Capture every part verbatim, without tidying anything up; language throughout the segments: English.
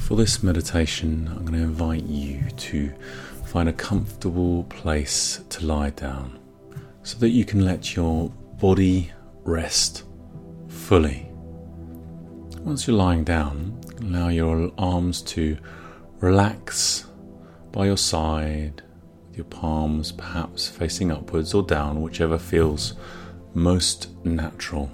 For this meditation, I'm going to invite you to find a comfortable place to lie down so that you can let your body rest fully. Once you're lying down, allow your arms to relax by your side, with your palms perhaps facing upwards or down, whichever feels most natural.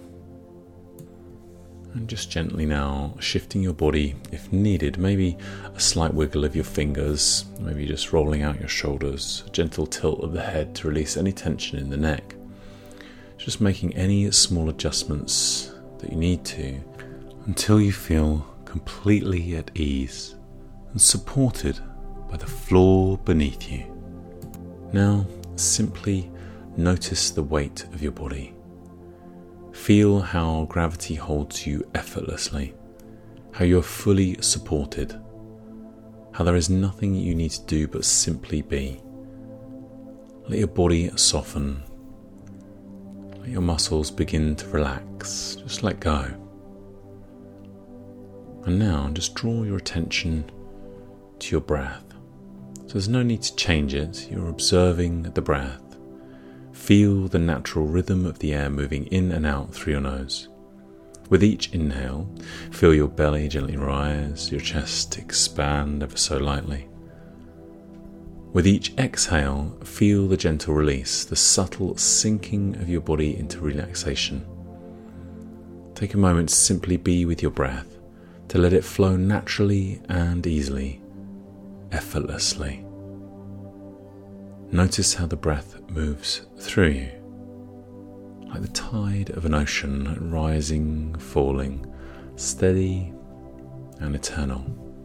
And just gently now shifting your body if needed, maybe a slight wiggle of your fingers, maybe just rolling out your shoulders, a gentle tilt of the head to release any tension in the neck. Just making any small adjustments that you need to until you feel completely at ease and supported by the floor beneath you. Now simply notice the weight of your body. Feel how gravity holds you effortlessly, how you're fully supported, how there is nothing you need to do but simply be. Let your body soften, let your muscles begin to relax, just let go. And now just draw your attention to your breath. So there's no need to change it, you're observing the breath. Feel the natural rhythm of the air moving in and out through your nose. With each inhale, feel your belly gently rise, your chest expand ever so lightly. With each exhale, feel the gentle release, the subtle sinking of your body into relaxation. Take a moment to simply be with your breath, to let it flow naturally and easily, effortlessly. Notice how the breath moves through you, like the tide of an ocean, rising, falling, steady and eternal.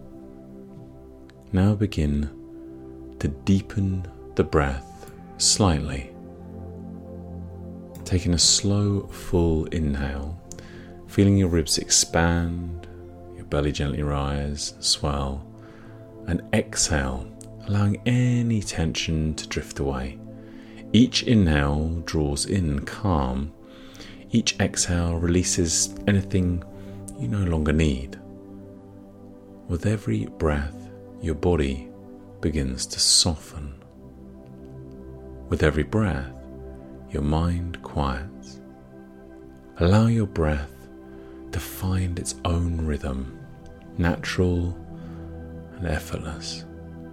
Now begin to deepen the breath slightly. Taking a slow, full inhale, feeling your ribs expand, your belly gently rise, swell, and exhale, allowing any tension to drift away. Each inhale draws in calm. Each exhale releases anything you no longer need. With every breath, your body begins to soften. With every breath, your mind quiets. Allow your breath to find its own rhythm, natural and effortless.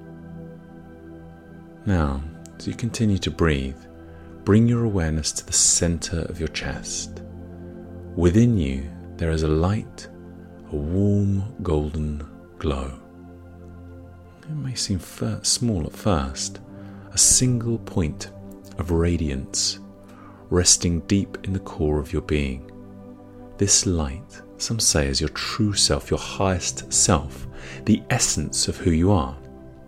Now, as you continue to breathe, bring your awareness to the center of your chest. Within you, there is a light, a warm golden glow. It may seem fir- small at first, a single point of radiance resting deep in the core of your being. This light, some say, is your true self, your highest self, the essence of who you are.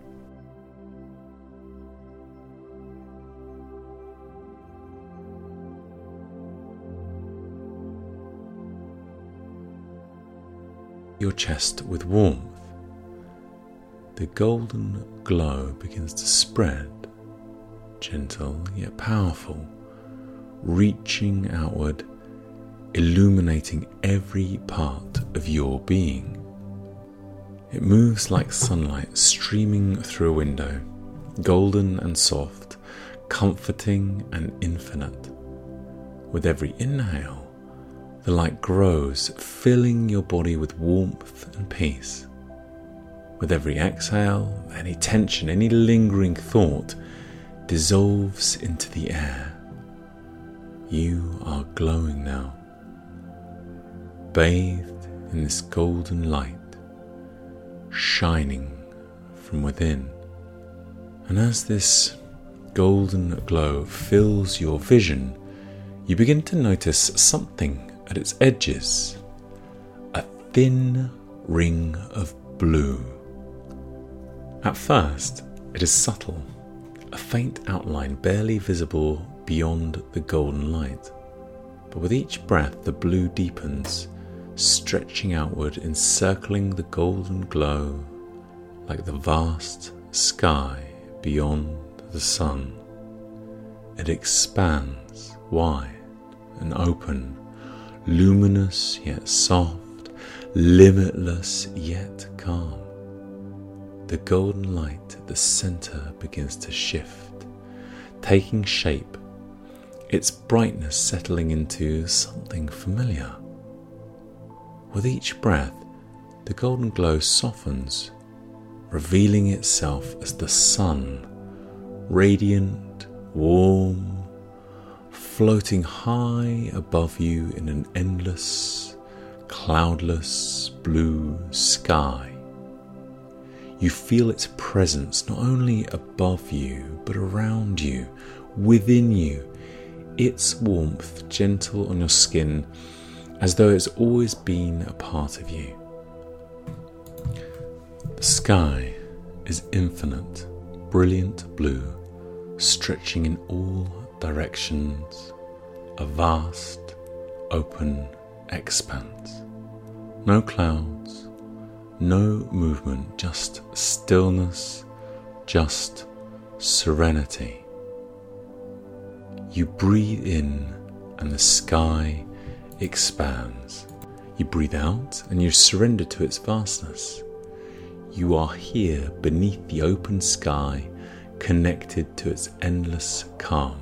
Your chest with warmth. The golden glow begins to spread, gentle yet powerful, reaching outward, illuminating every part of your being. It moves like sunlight streaming through a window, golden and soft, comforting and infinite. With every inhale, the light grows, filling your body with warmth and peace. With every exhale, any tension, any lingering thought dissolves into the air. You are glowing now, bathed in this golden light, shining from within. And as this golden glow fills your vision, you begin to notice something at its edges, a thin ring of blue. At first, it is subtle, a faint outline barely visible beyond the golden light. But with each breath, the blue deepens, stretching outward, encircling the golden glow like the vast sky beyond the sun. It expands wide and open, luminous yet soft, limitless yet calm. the golden light at the center begins to shift, taking shape, its brightness settling into something familiar. With each breath, the golden glow softens, revealing itself as the sun, radiant, warm, floating high above you in an endless, cloudless blue sky. You feel its presence not only above you, but around you, within you, its warmth gentle on your skin, as though it's always been a part of you. The sky is infinite, brilliant blue, stretching in all directions, a vast, open expanse. No clouds, no movement, just stillness, just serenity. You breathe in and the sky expands. You breathe out and you surrender to its vastness. You are here beneath the open sky, connected to its endless calm.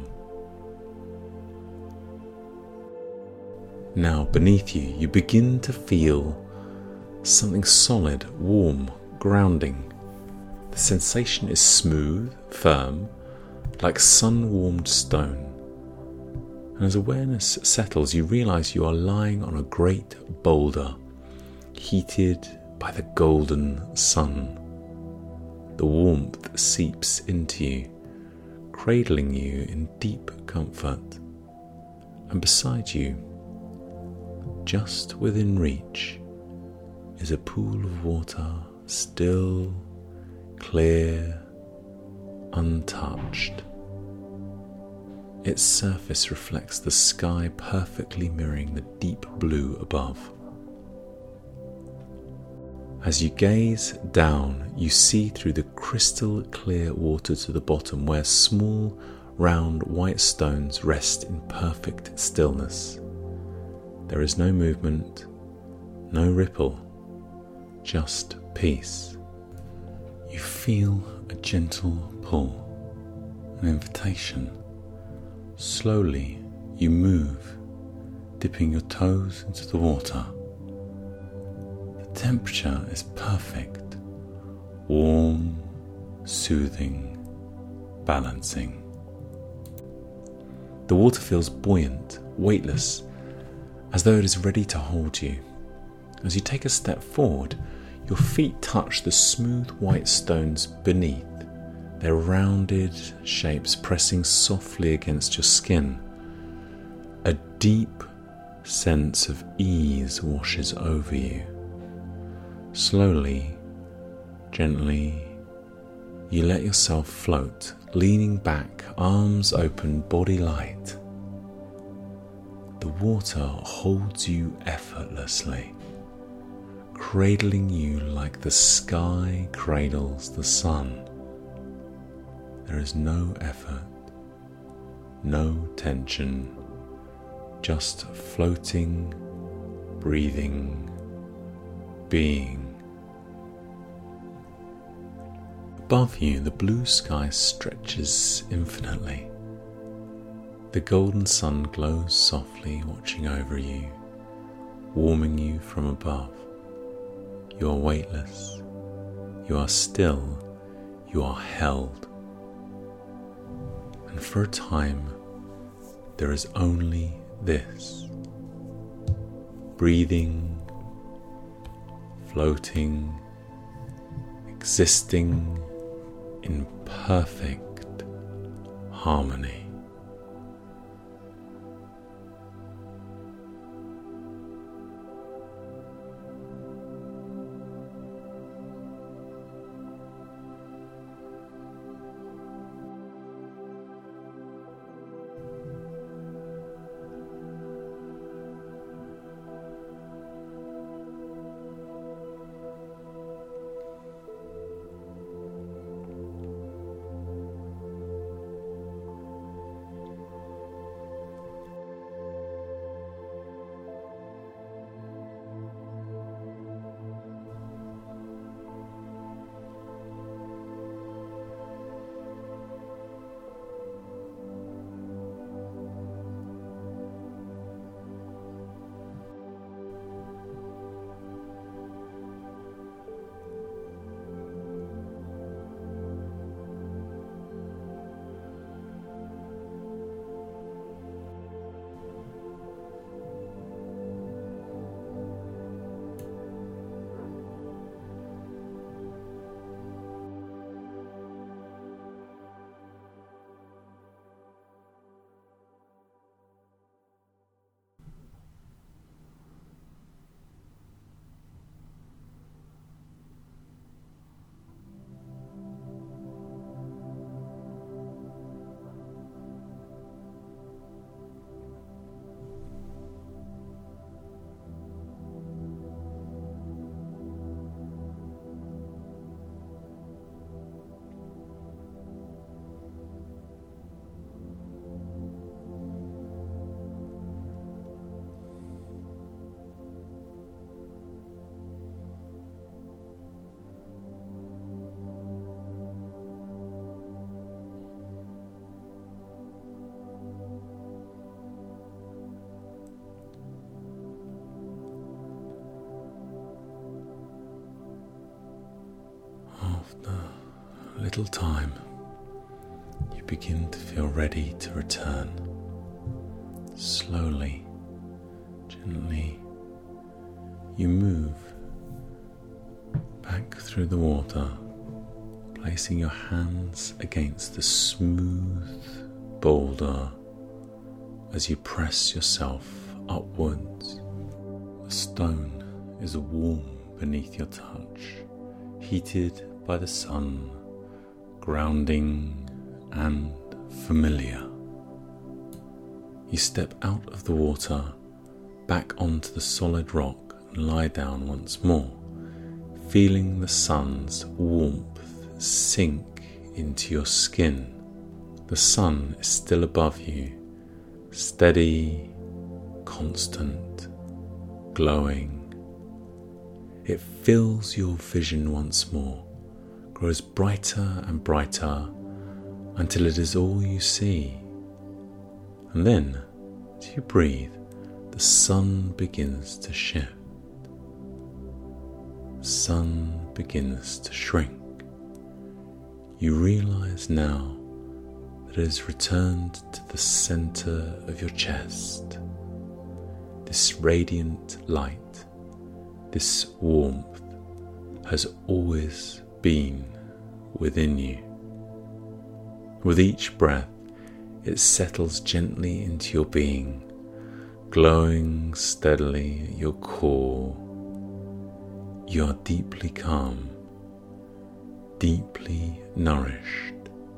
Now beneath you, you begin to feel something solid, warm, grounding. The sensation is smooth, firm, like sun-warmed stone. And as awareness settles, you realize you are lying on a great boulder, heated by the golden sun. The warmth seeps into you, cradling you in deep comfort. And beside you, just within reach, is a pool of water, still, clear, untouched. Its surface reflects the sky, perfectly mirroring the deep blue above. As you gaze down, you see through the crystal clear water to the bottom, where small, round white stones rest in perfect stillness. There is no movement, no ripple, just peace. You feel a gentle pull, an invitation. Slowly you move, dipping your toes into the water. The temperature is perfect, warm, soothing, balancing. The water feels buoyant, weightless, as though it is ready to hold you. As you take a step forward, your feet touch the smooth white stones beneath, their rounded shapes pressing softly against your skin. A deep sense of ease washes over you. Slowly, gently, you let yourself float, leaning back, arms open, body light. The water holds you effortlessly, cradling you like the sky cradles the sun. There is no effort, no tension, just floating, breathing, being. Above you, the blue sky stretches infinitely. The golden sun glows softly, watching over you, warming you from above. You are weightless, you are still, you are held. And for a time, there is only this. Breathing, floating, existing in perfect harmony. after a little time, you begin to feel ready to return. Slowly, gently, you move back through the water, placing your hands against the smooth boulder as you press yourself upwards. The stone is warm beneath your touch, heated by the sun, grounding and familiar. You step out of the water, back onto the solid rock and lie down once more, feeling the sun's warmth sink into your skin. The sun is still above you, steady, constant, glowing. It fills your vision once more, grows brighter and brighter until it is all you see. And then, as you breathe, the sun begins to shift. The sun begins to shrink. You realize now that it has returned to the center of your chest. This radiant light, this warmth has always been within you. With each breath, it settles gently into your being, glowing steadily at your core. You are deeply calm, deeply nourished.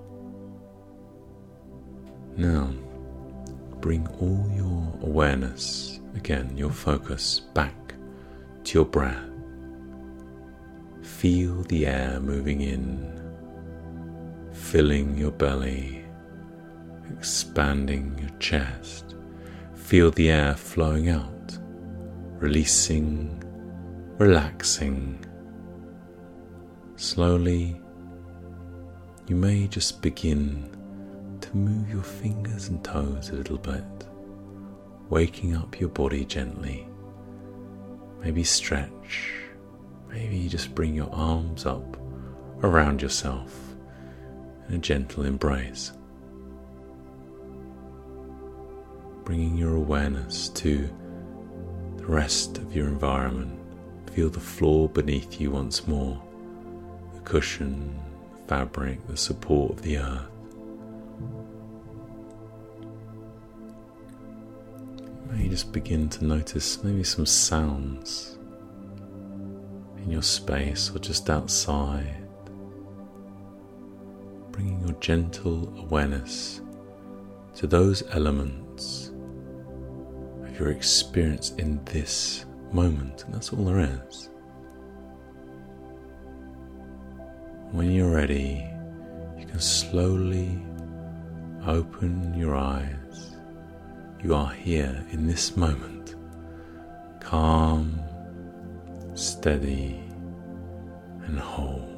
Now, bring all your awareness, again your focus, back to your breath. Feel the air moving in, filling your belly, expanding your chest. Feel the air flowing out, releasing, relaxing. Slowly, you may just begin to move your fingers and toes a little bit, waking up your body gently. Maybe stretch, maybe just bring your arms up around yourself in a gentle embrace. Bringing your awareness to the rest of your environment. Feel the floor beneath you once more, the cushion, the fabric, the support of the earth. You just begin to notice maybe some sounds in your space or just outside, bringing your gentle awareness to those elements of your experience in this moment, and that's all there is. When you're ready, you can slowly open your eyes. You are here in this moment, calm, steady, and whole.